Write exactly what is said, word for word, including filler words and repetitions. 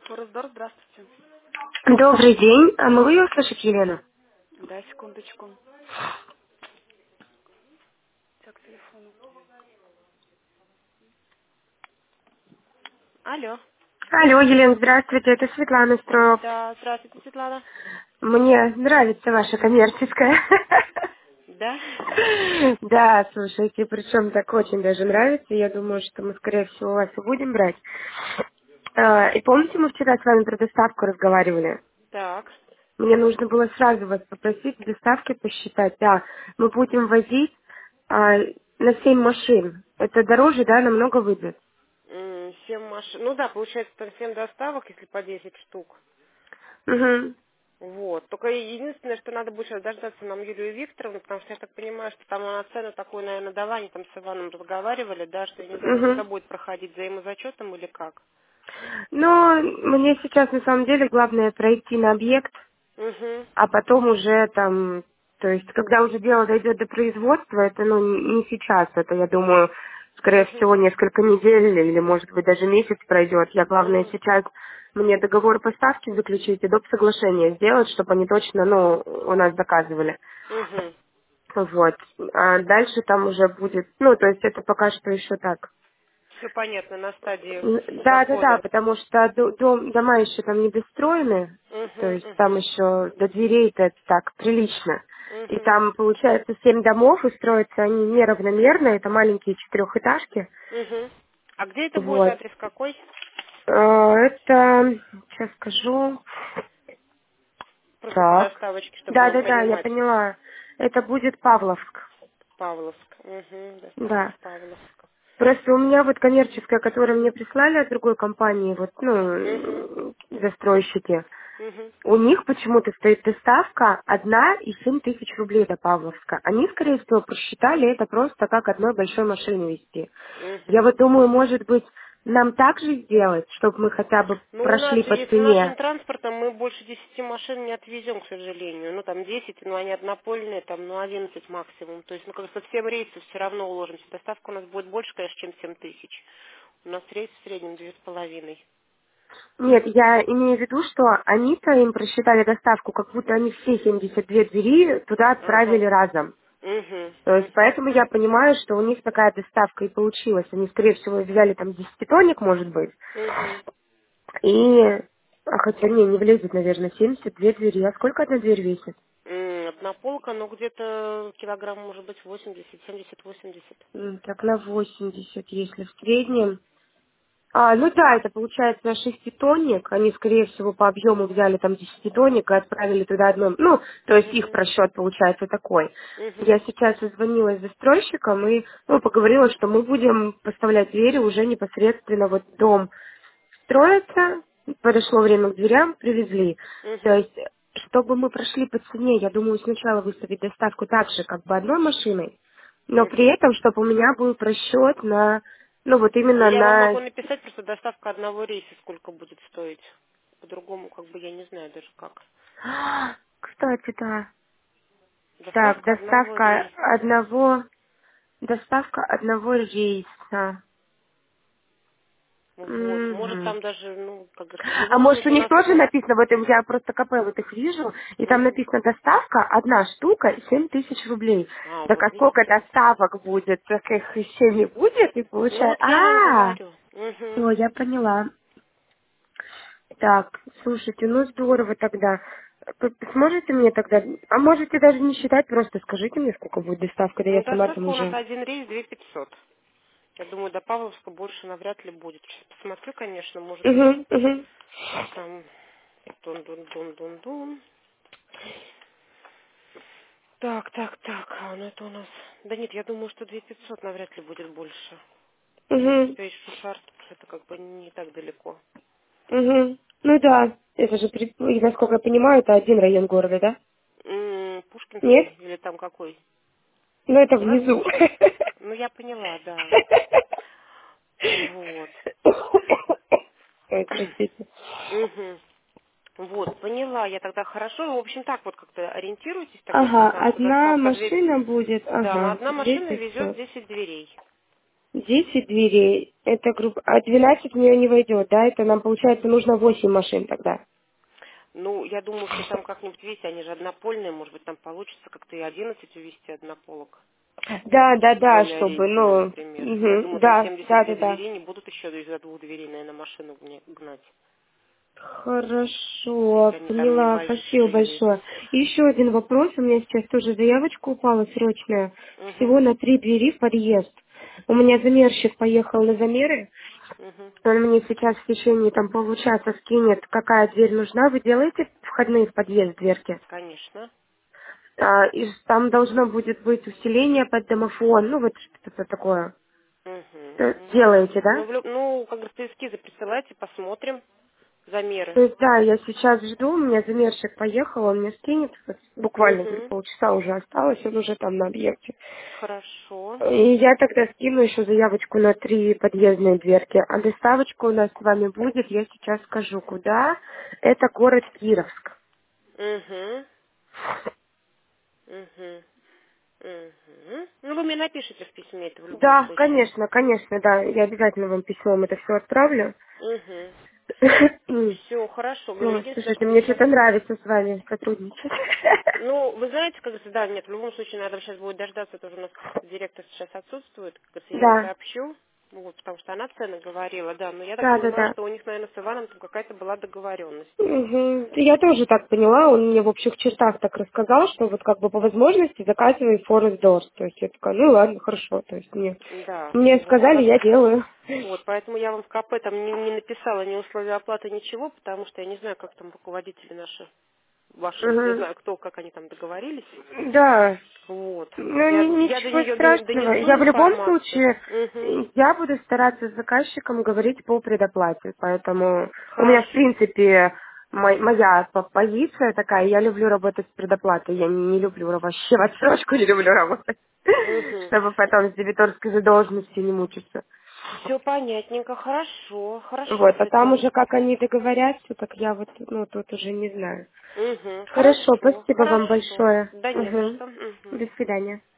Форсдор, здравствуйте. Добрый день. А могу я услышать Елену? Да, секундочку. Так, телефон. Алло. Алло, Елена, здравствуйте. Это Светлана Строев. Да, здравствуйте, Светлана. Мне нравится ваша коммерческая. Да? Да, слушайте, причем так очень даже нравится. Я думаю, что мы, скорее всего, вас и будем брать. А, И помните, мы вчера с вами про доставку разговаривали? Так. Мне нужно было сразу вас попросить доставки посчитать. Да, мы будем возить а, на семь машин. Это дороже, да, намного выйдет. М, Семь машин. Ну да, получается там семь доставок, если по десять штук. Угу. Вот. Только единственное, что надо будет сейчас дождаться нам Юлию Викторовну, потому что я так понимаю, что там она цену такую, наверное, дала, они там с Иваном разговаривали, да, что я не знаю, как Угу. это будет проходить взаимозачетом или как. Но мне сейчас на самом деле главное пройти на объект, Угу. а потом уже там, то есть когда уже дело дойдет до производства, это ну не не сейчас, это я думаю, скорее Угу. всего несколько недель или может быть даже месяц пройдет. Я главное Угу. сейчас мне договор поставки заключить и доп. Соглашение сделать, чтобы они точно, ну, у нас заказывали. Угу. Вот. А дальше там уже будет, ну, то есть это пока что еще так. Все понятно, на стадии Да, да, да, захода. потому что до- дом, дома еще там не достроены, то Угу, есть там угу, еще до дверей это так прилично. И угу, там получается семь домов, и строятся они неравномерно, это маленькие четырехэтажки. угу. А где это будет, Вот. адрес какой? Э, Это, сейчас скажу. Просто по Так. доставочке, чтобы Да, нам да, да, я понимать. поняла. Это будет Павловск. Павловск. Угу, Да. доставка Павловск. Просто у меня вот коммерческая, которую мне прислали от другой компании, вот, Угу, ну, застройщики, угу, у них почему-то стоит доставка одна и семь тысяч рублей до Павловска. Они, скорее всего, просчитали это просто как одной большой машины везти. Я угу. вот думаю, может быть, нам так же сделать, чтобы мы хотя бы Ну, у нас, прошли по если нашим цене. транспортом, мы больше десяти машин не отвезем, к сожалению. Ну, там десять, ну, они однопольные, там, ну, одиннадцать максимум. То есть, ну, как со всем рейсом все равно уложимся. Доставка у нас будет больше, конечно, чем семь тысяч. У нас рейс в среднем две с половиной. Нет, я имею в виду, что они-то им просчитали доставку, как будто они все семьдесят две двери туда отправили Ага. разом. Угу, То есть угу, поэтому я понимаю, что у них такая доставка и получилась. Они, скорее всего, взяли там десятитонник, может быть, угу. и... А хотя не, не влезет, наверное, семьдесят две двери. А сколько одна дверь весит? М, Одна полка, ну где-то килограмм, может быть, восемьдесят, семьдесят, восемьдесят. М, Так на восемьдесят, если в среднем. А, ну да, это получается шеститонник. Они, скорее всего, по объему взяли там десятитонник и отправили туда одно. Ну, то есть их Угу, просчет получается такой. угу, Я сейчас созвонилась с застройщиком и ну, поговорила, что мы будем поставлять двери уже непосредственно вот в дом. Строится, подошло время к дверям, привезли. То угу, есть, чтобы мы прошли по цене, я думаю, сначала выставить доставку так же, как бы одной машиной, но при угу. этом, чтобы у меня был просчет на, ну вот Ну, именно я вам на... могу написать просто доставка одного рейса, сколько будет стоить. По-другому, как бы, я не знаю даже как. А, Кстати, да. Так, Доставка одного доставка рейса. одного, доставка одного рейса. Вот. Может, Мгм. там даже, ну, как говорится, в А любом может у случае у них нас... тоже написано, вот я просто КП вот их вижу, и там Мгм. написано доставка, одна штука, семь тысяч рублей. А, Так вот а сколько видите? доставок будет, так их еще не будет, и Ну, получается... вот я вам А, говорю. Угу. все, я поняла. Так, слушайте, ну здорово тогда. П- Сможете мне тогда, а можете даже не считать, просто скажите мне, сколько будет доставка, да я Ну, сама там доставка у нас уже... один рейс две пятьсот. Я думаю, до Павловска больше навряд ли будет. Сейчас посмотрю, конечно, может быть, Угу, угу. там дун-дун-дун-дун-дун. Так, так, так, а ну это у нас... Да нет, я думаю, что две пятьсот навряд ли будет больше. Если Угу, успеешь Шушар, то это как бы не так далеко. угу. Ну да, это же, при- и, насколько я понимаю, это один район города, да? М, Нет? Пушкинский или там какой? Ну это У нас... внизу. Ну, я поняла, да. Вот. Ой, простите. Угу. Вот, поняла я тогда хорошо. Ну, в общем, так вот как-то ориентируйтесь тогда, Ага, Светлана, что одна доставка две... машина будет, Да, ну ага, одна две машина везет пятьсот. десять дверей. десять дверей. Это группа. А двенадцать в нее не войдет, да? Это нам, получается, нужно восемь машин тогда. Ну, я думаю, что там как-нибудь, видите, они же однопольные, может быть, там получится как-то и одиннадцать увезти однополок. Да, да, да, Двойной чтобы, ориентивный, ну, например. Я мгм, думаю, там да, семьдесят да, две да, да. двери не будут еще из-за двух дверей, наверное, машину гня- гнать. Хорошо, Если они там поняла, спасибо небольшие. большое. И еще один вопрос, у меня сейчас тоже заявочка упала срочная, Угу, всего на три двери в подъезд. У меня замерщик поехал на замеры, угу, он мне сейчас в течение там получаса скинет, какая дверь нужна. Вы делаете входные в подъезд дверки? конечно. А, и там должно будет быть усиление под домофон, ну вот что-то такое. Угу, Э, угу. Делаете, Ну, да? в лю- ну, как говорится, эскизы присылайте, посмотрим замеры. То есть, да, я сейчас жду, у меня замерщик поехал, он мне скинет, вот буквально говорит, Угу, полчаса уже осталось, он уже там на объекте. хорошо. И я тогда скину еще заявочку на три подъездные дверки. А доставочка у нас с вами будет, я сейчас скажу, куда. Это город Кировск. Угу, угу, угу. Ну, вы мне напишите в письме это в любом Да, случае. конечно, конечно, да. Я обязательно вам письмом это все отправлю. Угу. М. Все, хорошо. Говорю, Ой, единственное, слушайте, что мне мне сейчас... что-то нравится с вами сотрудничать. Ну, вы знаете, как говорится, да, нет, в любом случае надо сейчас будет дождаться, тоже у нас директор сейчас отсутствует, как говорится, я ей Да, сообщу, ну, вот, потому что она цены говорила, да, но я так да, да, понимаю, да. что у них, наверное, с Иваном там какая-то была договоренность. Мгм. Я тоже так поняла, он мне в общих чертах так рассказал, что вот как бы по возможности заказывай Forest Doors. То есть я такая, ну ладно, хорошо. То есть мне, Да, мне вот сказали, как... я делаю. Вот, поэтому я вам в КП там не, не написала ни условия оплаты, ничего, потому что я не знаю, как там руководители наши, ваши, не Мгм. знаю, кто, как они там договорились. Да, Вот. ну Я, ни- я до ничего нее страшного. донесу Я в любом информацию. случае, Угу. я буду стараться с заказчиком говорить по предоплате. Поэтому у меня, в Хорошо. принципе, мо- моя по- позиция такая, я люблю работать с предоплатой. Я не, не люблю вообще в отсрочку, не люблю работать. Угу. Чтобы потом с дебиторской задолженностью не мучиться. Все понятненько, хорошо, хорошо Вот, с а там этим. уже как они договорятся, так я вот, ну, тут уже не знаю. Угу. Хорошо, Хорошо, спасибо вам хорошо. большое. Да не за Мгм. что. Угу. До свидания.